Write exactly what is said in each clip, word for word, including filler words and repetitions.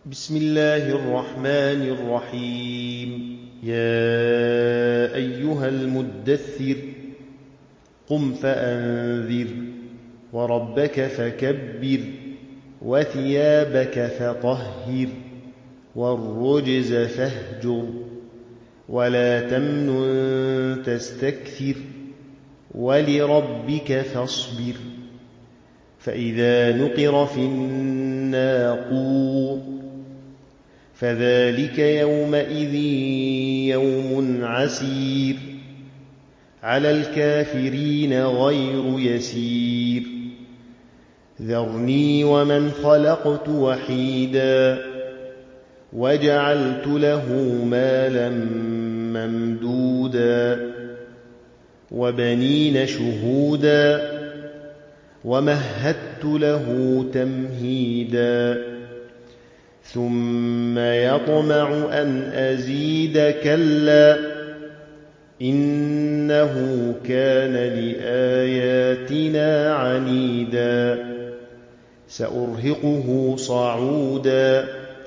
بسم الله الرحمن الرحيم يا أيها المدثر قم فأنذر وربك فكبر وثيابك فطهر والرجز فاهجر ولا تمنن تستكثر ولربك فاصبر فإذا نقر في الناقور فذلك يومئذ يوم عسير على الكافرين غير يسير ذرني ومن خلقت وحيدا وجعلت له مالا ممدودا وبنين شهودا ومهدت له تمهيدا ثم يطمع أن أزيد كلا إنه كان لآياتنا عنيدا سأرهقه صعودا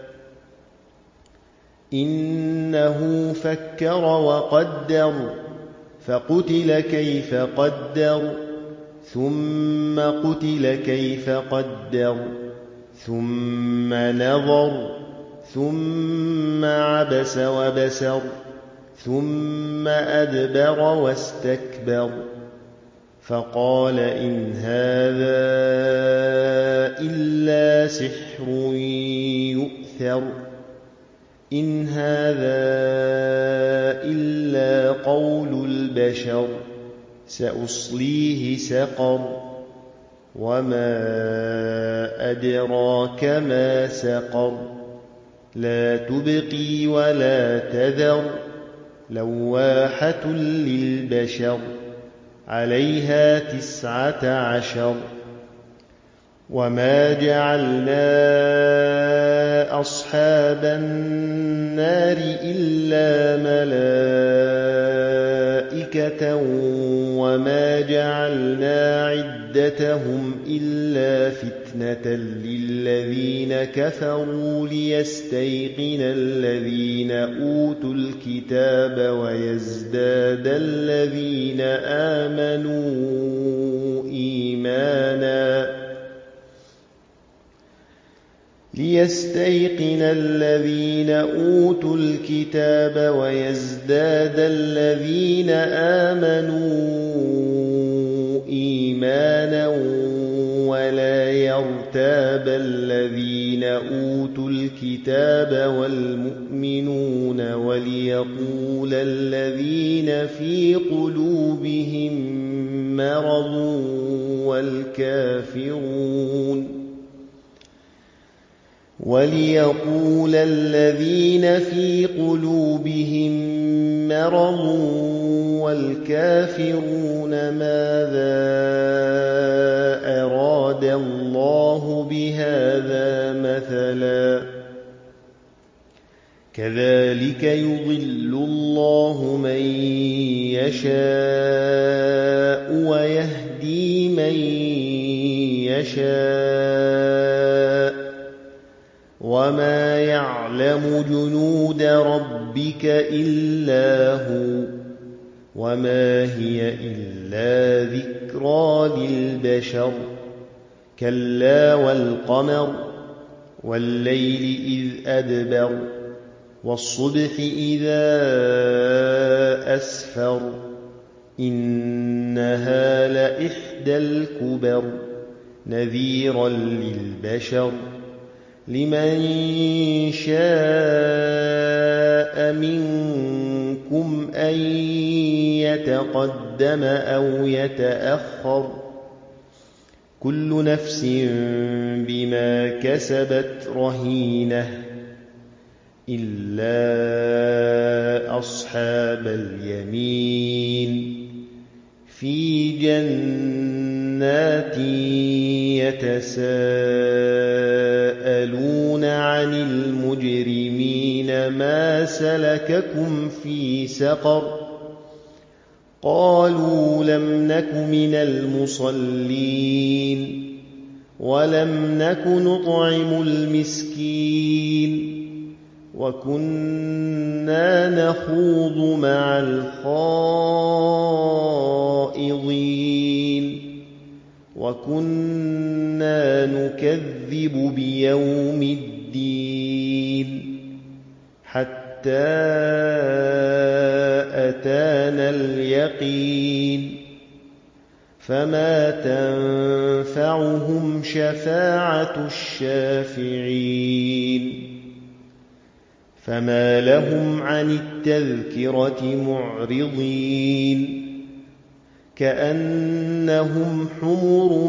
إنه فكر وقدر فقتل كيف قدر ثم قتل كيف قدر ثم نظر ثم عبس وبسر ثم أدبر واستكبر فقال إن هذا إلا سحر يؤثر إن هذا إلا قول البشر سأصليه سقر وما أدراك ما سقر لا تبقي ولا تذر لواحة للبشر عليها تسعة عشر وما جعلنا أصحاب النار إلا ملائكة وما جعلنا عدتهم إلا فتنة للذين كفروا ليستيقن الذين أوتوا الكتاب ويزداد الذين آمنوا إيمانا ليستيقن الذين أوتوا الكتاب ويزداد الذين آمنوا إيمانا ولا يرتاب الذين أوتوا الكتاب والمؤمنون وليقول الذين في قلوبهم مرض والكافرون وليقول الذين في قلوبهم مرض والكافرون ماذا أراد الله بهذا مثلا كذلك يضل الله من يشاء ويهدي من يشاء وما يعلم جنود ربك إلا هو وما هي إلا ذكرى للبشر كلا والقمر والليل إذ أدبر والصبح إذا أسفر إنها لإحدى الكبر نذيرا للبشر لمن شاء منكم أن يتقدم أو يتأخر كل نفس بما كسبت رهينة إلا أصحاب اليمين في جنات يتساءلون عن المجرمين ما سلككم في سقر قالوا لم نك من المصلين ولم نك نطعم المسكين وَكُنَّا نَخُوضُ مَعَ الْخَائِضِينَ وَكُنَّا نُكَذِّبُ بِيَوْمِ الدِّينِ حَتَّى أَتَانَا الْيَقِينُ فَمَا تَنفَعُهُمْ شَفَاعَةُ الشَّافِعِينَ فَمَا لَهُمْ عَنِ التَّذْكِرَةِ مُعْرِضِينَ كَأَنَّهُمْ حُمُرٌ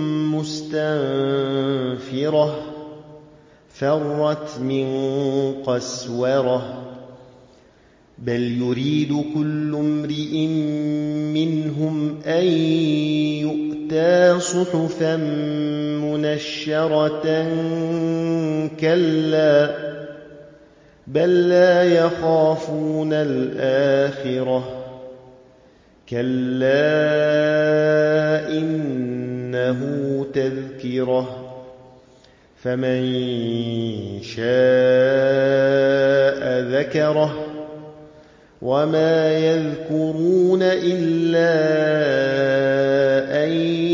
مُّسْتَنفِرَةٌ فَرَّتْ مِن قَسْوَرَةٍ بَلْ يُرِيدُ كُلُّ امْرِئٍ مِّنْهُمْ أَن يُؤْتَىٰ صُحُفًا مُّنَشَّرَةً كَلَّا بَل لَّا يَخَافُونَ الْآخِرَةَ كَلَّا إِنَّهُ تَذْكِرَةٌ فَمَن شَاءَ ذَكَرَهُ وَمَا يَذْكُرُونَ إِلَّا أَن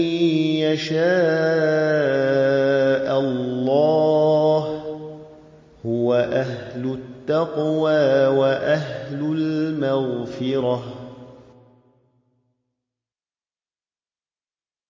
يَشَاءَ اللَّهُ هُوَ أَهْلُ التَّقْوَىٰ وَأَهْلُ الْمَغْفِرَةِ